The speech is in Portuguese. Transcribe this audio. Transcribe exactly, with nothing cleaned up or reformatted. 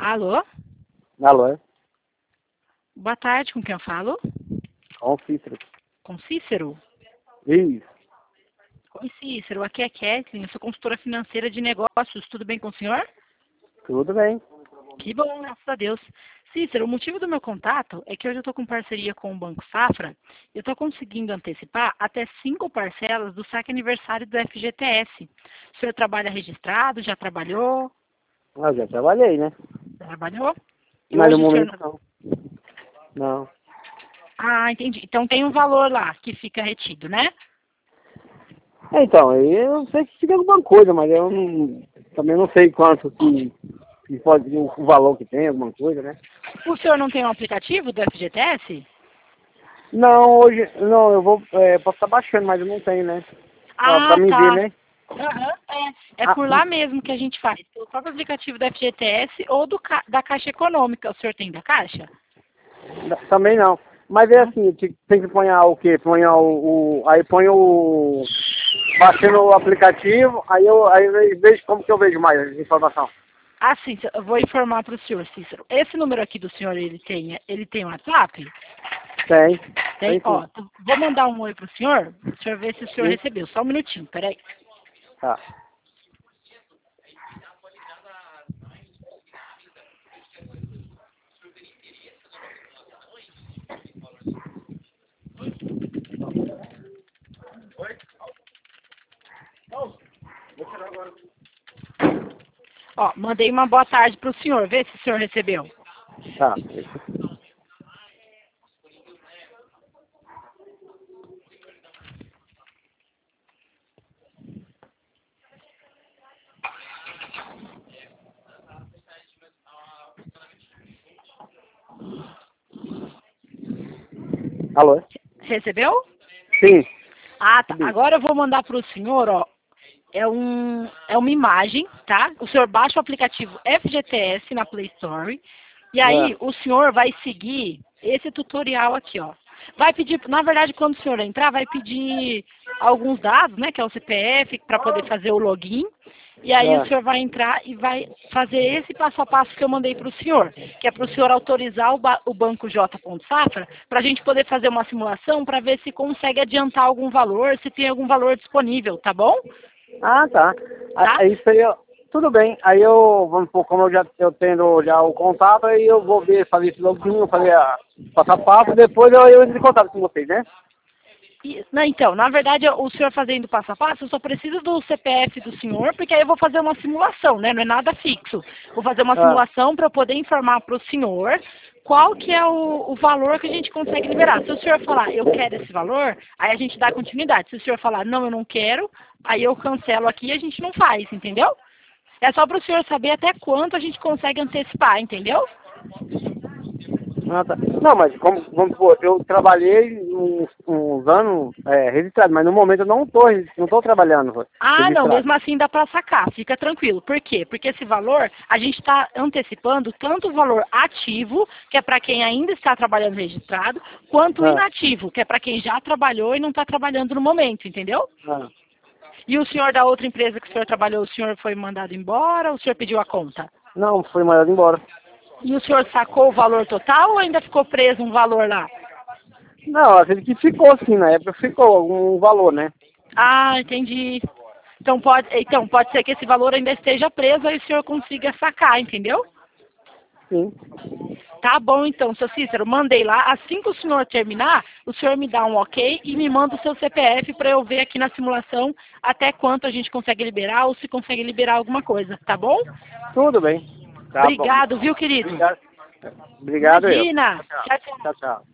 Alô? Alô, é? Boa tarde, com quem eu falo? Com Cícero. Com Cícero? Isso. Oi, Cícero, aqui é Kathleen, eu sou consultora financeira de negócios, tudo bem com o senhor? Tudo bem. Que bom, graças a Deus. Cícero, o motivo do meu contato é que hoje eu estou com parceria com o Banco Safra e eu estou conseguindo antecipar até cinco parcelas do saque aniversário do F G T S. O senhor trabalha registrado, já trabalhou? Eu já trabalhei, né? Já trabalhou? E Mas no hoje o senhor momento não... não. Não. Ah, entendi. Então tem um valor lá que fica retido, né? Então, aí eu sei que fica alguma coisa, mas eu não, também não sei quanto que, que pode, o valor que tem, alguma coisa, né? O senhor não tem um aplicativo do F G T S? Não, hoje, não, eu vou, é, posso estar baixando, mas eu não tenho, né? Pra, pra Ah, mim ver, tá. né? Aham, é. É Ah, por lá mesmo que a gente faz. Pelo próprio aplicativo do F G T S ou do, ca- da Caixa Econômica. O senhor tem da Caixa? n- também não. Mas é Não? assim, te- tem que pôr o quê? Põe o, o, aí põe o, baixando o aplicativo, aí eu, aí eu vejo como que eu vejo mais informação. Ah, sim. Eu vou informar para o senhor, Cícero. Esse número aqui do senhor, ele tem, ele tem WhatsApp? Tem, Tem? tem sim. Ó, t- vou mandar um oi para o senhor. Deixa eu ver se o senhor Sim. recebeu. Só um minutinho, peraí. Tá. Ó, mandei uma boa tarde para o senhor. Vê se o senhor recebeu. Tá. Alô? Recebeu? Sim. Ah, tá. Sim. Agora eu vou mandar para o senhor, ó. É, um, é uma imagem, tá? O senhor baixa o aplicativo F G T S na Play Store. E É. aí, o senhor vai seguir esse tutorial aqui, ó. Vai pedir, na verdade, quando o senhor entrar, vai pedir alguns dados, né? Que é o C P F, para poder fazer o login. E aí o É. senhor vai entrar e vai fazer esse passo a passo que eu mandei para o senhor, que é para o senhor autorizar o, ba o banco J. Safra para a gente poder fazer uma simulação para ver se consegue adiantar algum valor, se tem algum valor disponível, tá bom? Ah, tá. Ah, Tá? é isso aí, eu- tudo bem. Aí eu, vamos supor, como eu já eu tendo já o contato, aí eu vou ver, fazer esse login, fazer a passo a passo, depois eu, eu entro em contato com vocês, né? E- não, então, na verdade, o senhor fazendo passo a passo, eu só preciso do C P F do senhor, porque aí eu vou fazer uma simulação, né? Não é nada fixo. Vou fazer uma Ah, simulação para eu poder informar para o senhor qual que é o, o valor que a gente consegue liberar. Se o senhor falar, eu quero esse valor, aí a gente dá continuidade. Se o senhor falar, não, eu não quero, aí eu cancelo aqui e a gente não faz, entendeu? É só para o senhor saber até quanto a gente consegue antecipar, entendeu? ah, tá. Não, mas como, vamos supor, eu trabalhei uns, uns anos é, registrado, mas no momento eu não estou não tô trabalhando Ah, não, registrado. mesmo assim dá para sacar, fica tranquilo. Por quê? Porque esse valor, a gente está antecipando tanto o valor ativo, que é para quem ainda está trabalhando registrado, quanto o Ah, inativo, que é para quem já trabalhou e não está trabalhando no momento, entendeu? ah. E o senhor da outra empresa que o senhor trabalhou, o senhor foi mandado embora ou o senhor pediu a conta? Não, fui mandado embora. E o senhor sacou o valor total ou ainda ficou preso um valor lá? Não, acredito que ficou assim, na época ficou algum valor, né? Ah, entendi. Então pode, então pode ser que esse valor ainda esteja preso e o senhor consiga sacar, entendeu? Sim. Tá bom então, seu Cícero, mandei lá. Assim que o senhor terminar, o senhor me dá um ok e me manda o seu C P F para eu ver aqui na simulação até quanto a gente consegue liberar ou se consegue liberar alguma coisa, tá bom? Tudo bem. Tá bom. Obrigado, viu, querido? Obrigado. Obrigado eu. Imagina. Tchau, tchau. Tchau, tchau. Tchau, tchau.